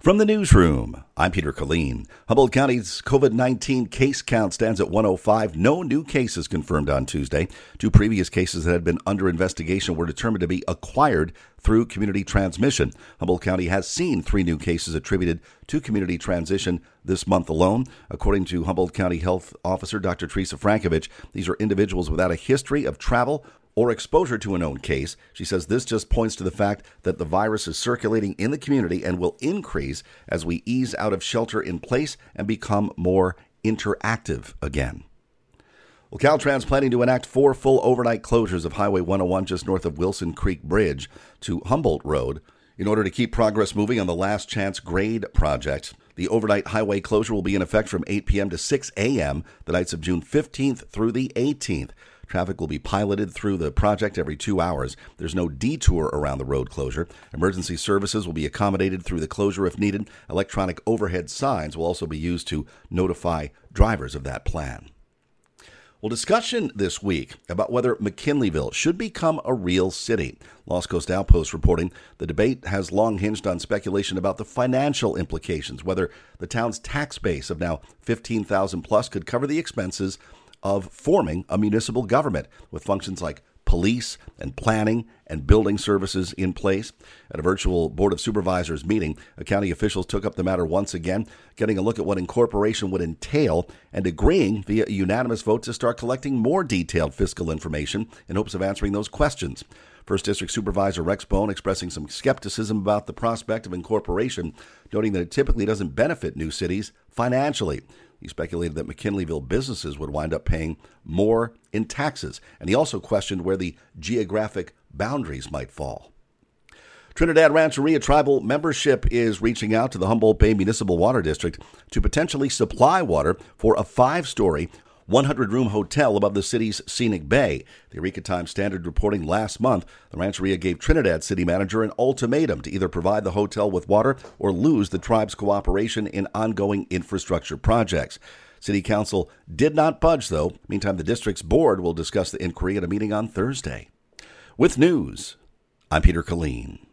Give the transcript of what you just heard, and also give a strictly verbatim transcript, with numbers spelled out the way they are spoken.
From the newsroom, I'm Peter Killeen. Humboldt County's COVID nineteen case count stands at one oh five. No new cases confirmed on Tuesday. Two previous cases that had been under investigation were determined to be acquired through community transmission. Humboldt County has seen three new cases attributed to community transmission this month alone. According to Humboldt County Health Officer Doctor Teresa Frankovich, these are individuals without a history of travel or exposure to a known case. She says this just points to the fact that the virus is circulating in the community and will increase as we ease out of shelter in place and become more interactive again. Well, Caltrans planning to enact four full overnight closures of Highway one oh one just north of Wilson Creek Bridge to Humboldt Road in order to keep progress moving on the Last Chance Grade project. The overnight highway closure will be in effect from eight p.m. to six a.m. the nights of June fifteenth through the eighteenth. Traffic will be piloted through the project every two hours. There's no detour around the road closure. Emergency services will be accommodated through the closure if needed. Electronic overhead signs will also be used to notify drivers of that plan. Well, discussion this week about whether McKinleyville should become a real city. Lost Coast Outpost reporting the debate has long hinged on speculation about the financial implications, whether the town's tax base of now fifteen thousand plus could cover the expenses of forming a municipal government with functions like police and planning and building services in place. At a virtual Board of Supervisors meeting, county officials took up the matter once again, getting a look at what incorporation would entail and agreeing via a unanimous vote to start collecting more detailed fiscal information in hopes of answering those questions. First District Supervisor Rex Bone expressing some skepticism about the prospect of incorporation, noting that it typically doesn't benefit new cities financially. He speculated that McKinleyville businesses would wind up paying more in taxes, and he also questioned where the geographic boundaries might fall. Trinidad Rancheria tribal membership is reaching out to the Humboldt Bay Municipal Water District to potentially supply water for a five-story, one hundred room hotel above the city's scenic bay. The Eureka Times Standard reporting last month, the Rancheria gave Trinidad city manager an ultimatum to either provide the hotel with water or lose the tribe's cooperation in ongoing infrastructure projects. City Council did not budge, though. Meantime, the district's board will discuss the inquiry at a meeting on Thursday. With news, I'm Peter Killeen.